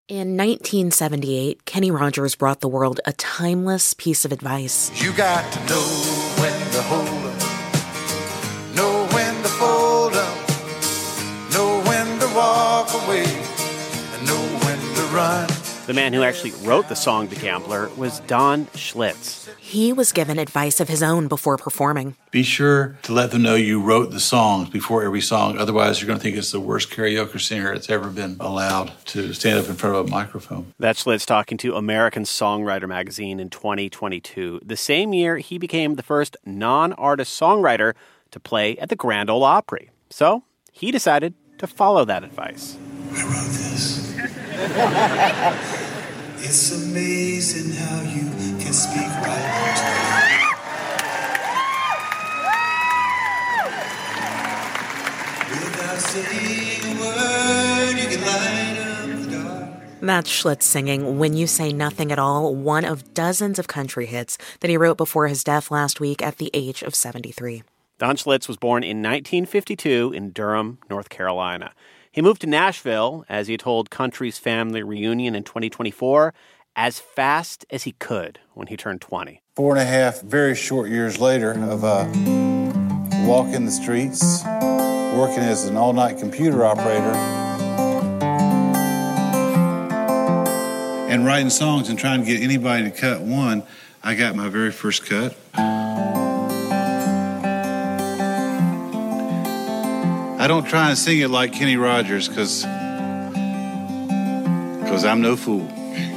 In 1978, Kenny Rogers brought the world a timeless piece of advice. You got to know when to hold up, know when to fold up, know when to walk away, and know when to run. The man who actually wrote the song The Gambler was Don Schlitz. He was given advice of his own before performing. Be sure to let them know you wrote the songs before every song. Otherwise, you're going to think it's the worst karaoke singer that's ever been allowed to stand up in front of a microphone. That's Schlitz talking to American Songwriter magazine in 2022. The same year, he became the first non-artist songwriter to play at the Grand Ole Opry. So he decided to follow that advice. I wrote this. It's amazing how you can speak right on time. Without saying a word, you can light up the dark. That's Schlitz singing When You Say Nothing at All, one of dozens of country hits that he wrote before his death last week at the age of 73. Don Schlitz was born in 1952 in Durham, North Carolina. He moved to Nashville, as he told Country's Family Reunion in 2024, as fast as he could when he turned 20. 4.5 very short years later of walking the streets, working as an all-night computer operator, and writing songs and trying to get anybody to cut one, I got my very first cut. I don't try and sing it like Kenny Rogers because I'm no fool.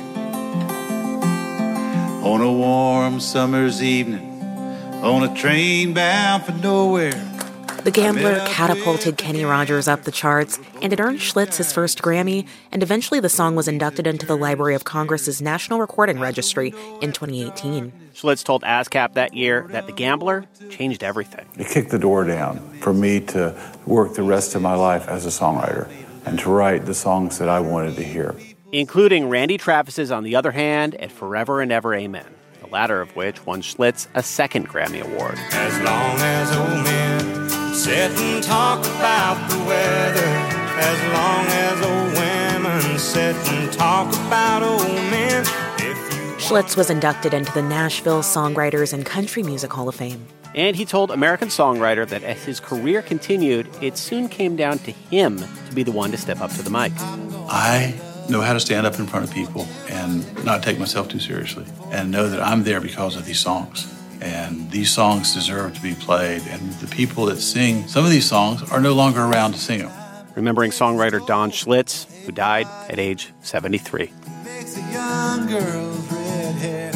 On a warm summer's evening, on a train bound for nowhere. The Gambler catapulted Kenny Rogers up the charts, and it earned Schlitz his first Grammy, and eventually the song was inducted into the Library of Congress's National Recording Registry in 2018. Schlitz told ASCAP that year that The Gambler changed everything. It kicked the door down for me to work the rest of my life as a songwriter and to write the songs that I wanted to hear. Including Randy Travis's On the Other Hand and Forever and Ever Amen, the latter of which won Schlitz a second Grammy Award. As long as old men sit and talk about the weather, as long as old women sit and talk about old men. Schlitz was inducted into the Nashville Songwriters and Country Music Hall of Fame. And he told American Songwriter that as his career continued, it soon came down to him to be the one to step up to the mic. I know how to stand up in front of people and not take myself too seriously and know that I'm there because of these songs. And these songs deserve to be played. And the people that sing some of these songs are no longer around to sing them. Remembering songwriter Don Schlitz, who died at age 73. Makes a young girl's red hair